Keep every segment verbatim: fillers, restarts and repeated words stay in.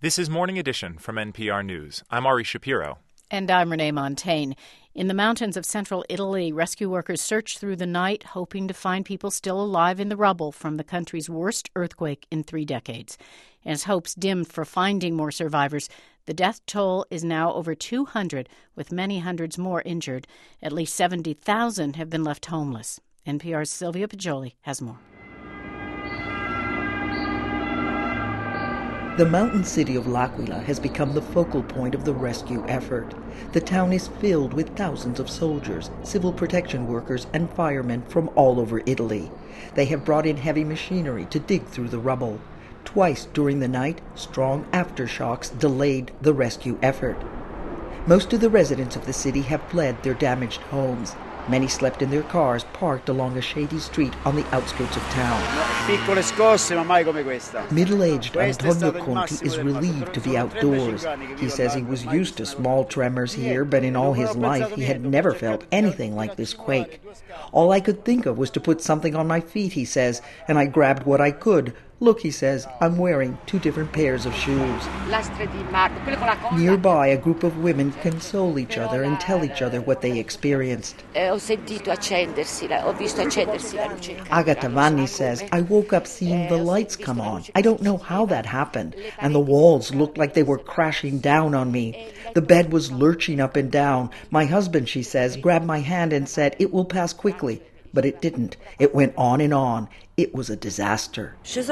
This is Morning Edition from N P R News. I'm Ari Shapiro. And I'm Renee Montaigne. In the mountains of central Italy, rescue workers searched through the night, hoping to find people still alive in the rubble from the country's worst earthquake in three decades. As hopes dimmed for finding more survivors, the death toll is now over two hundred, with many hundreds more injured. At least seventy thousand have been left homeless. N P R's Sylvia Poggioli has more. The mountain city of L'Aquila has become the focal point of the rescue effort. The town is filled with thousands of soldiers, civil protection workers, and firemen from all over Italy. They have brought in heavy machinery to dig through the rubble. Twice during the night, strong aftershocks delayed the rescue effort. Most of the residents of the city have fled their damaged homes. Many slept in their cars parked along a shady street on the outskirts of town. Middle-aged Antonio Conti is relieved to be outdoors. He says he was used to small tremors here, but in all his life he had never felt anything like this quake. All I could think of was to put something on my feet, he says, and I grabbed what I could. Look, he says, I'm wearing two different pairs of shoes. Nearby, a group of women console each other and tell each other what they experienced. Agata Vanni says, I woke up seeing the lights come on. I don't know how that happened, and the walls looked like they were crashing down on me. The bed was lurching up and down. My husband, she says, grabbed my hand and said, it will pass quickly. But it didn't. It went on and on. It was a disaster. Next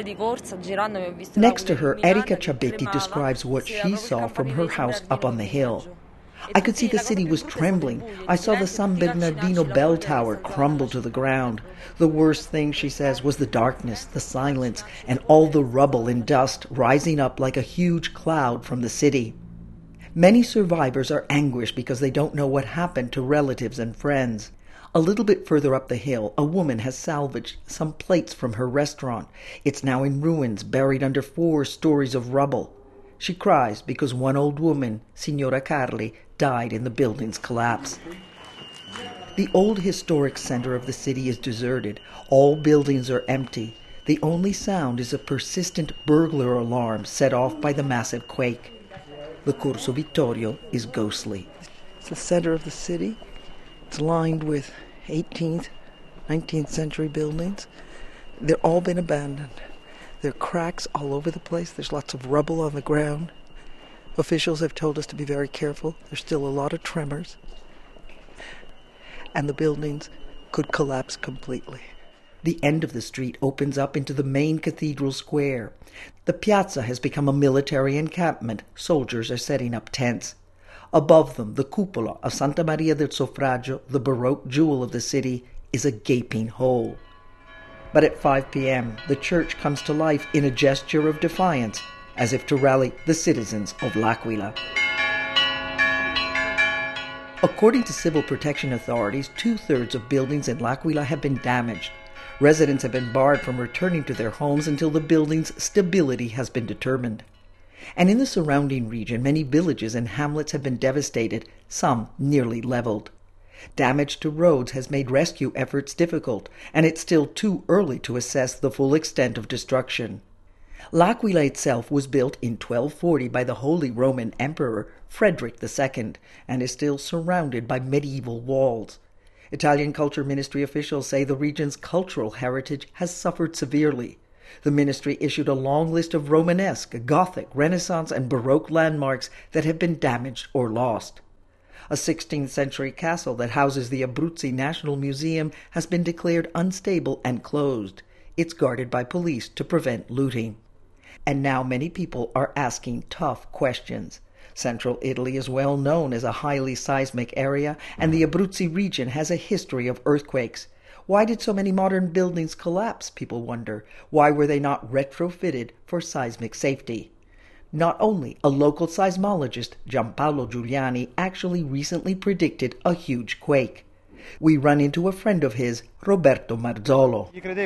to her, Erika Ciabetti describes what she saw from her house up on the hill. I could see the city was trembling. I saw the San Bernardino bell tower crumble to the ground. The worst thing, she says, was the darkness, the silence, and all the rubble and dust rising up like a huge cloud from the city. Many survivors are anguished because they don't know what happened to relatives and friends. A little bit further up the hill, a woman has salvaged some plates from her restaurant. It's now in ruins, buried under four stories of rubble. She cries because one old woman, Signora Carli, died in the building's collapse. The old historic center of the city is deserted. All buildings are empty. The only sound is a persistent burglar alarm set off by the massive quake. The Corso Vittorio is ghostly. It's the center of the city. It's lined with eighteenth, nineteenth century buildings. They've all been abandoned. There are cracks all over the place. There's lots of rubble on the ground. Officials have told us to be very careful. There's still a lot of tremors. And the buildings could collapse completely. The end of the street opens up into the main cathedral square. The piazza has become a military encampment. Soldiers are setting up tents. Above them, the cupola of Santa Maria del Suffragio, the Baroque jewel of the city, is a gaping hole. But at five p.m., the church comes to life in a gesture of defiance, as if to rally the citizens of L'Aquila. According to civil protection authorities, two-thirds of buildings in L'Aquila have been damaged. Residents have been barred from returning to their homes until the building's stability has been determined. And in the surrounding region, many villages and hamlets have been devastated, some nearly leveled. Damage to roads has made rescue efforts difficult, and it's still too early to assess the full extent of destruction. L'Aquila itself was built in twelve forty by the Holy Roman Emperor Frederick the Second, and is still surrounded by medieval walls. Italian Culture Ministry officials say the region's cultural heritage has suffered severely. The ministry issued a long list of Romanesque, Gothic, Renaissance, and Baroque landmarks that have been damaged or lost. A sixteenth century castle that houses the Abruzzi National Museum has been declared unstable and closed. It's guarded by police to prevent looting. And now many people are asking tough questions. Central Italy is well known as a highly seismic area, and the Abruzzi region has a history of earthquakes. Why did so many modern buildings collapse, people wonder? Why were they not retrofitted for seismic safety? Not only, a local seismologist, Giampaolo Giuliani, actually recently predicted a huge quake. We run into a friend of his, Roberto Marzolo.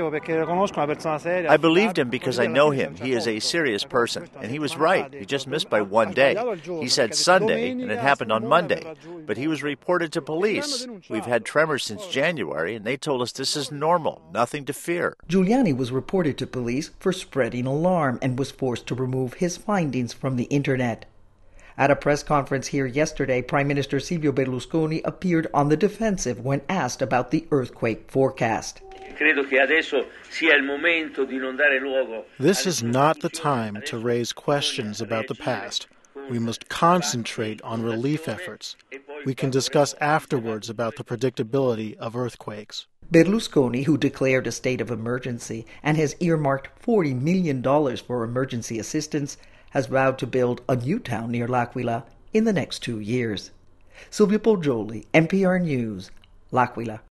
I believed him because I know him. He is a serious person, and he was right. He just missed by one day. He said Sunday, and it happened on Monday. But he was reported to police. We've had tremors since January, and they told us this is normal, nothing to fear. Giuliani was reported to police for spreading alarm and was forced to remove his findings from the internet. At a press conference here yesterday, Prime Minister Silvio Berlusconi appeared on the defensive when asked about the earthquake forecast. This is not the time to raise questions about the past. We must concentrate on relief efforts. We can discuss afterwards about the predictability of earthquakes. Berlusconi, who declared a state of emergency and has earmarked forty million dollars for emergency assistance, has vowed to build a new town near L'Aquila in the next two years. Silvio Poggioli, N P R News, L'Aquila.